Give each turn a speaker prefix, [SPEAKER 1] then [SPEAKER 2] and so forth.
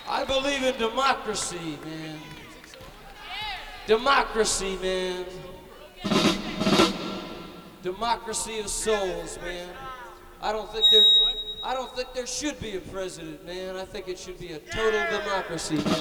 [SPEAKER 1] I believe in democracy, man. Democracy, man. Democracy of souls, man. I don't think there I don't think there should be a president, man. I think it should be a total democracy, man.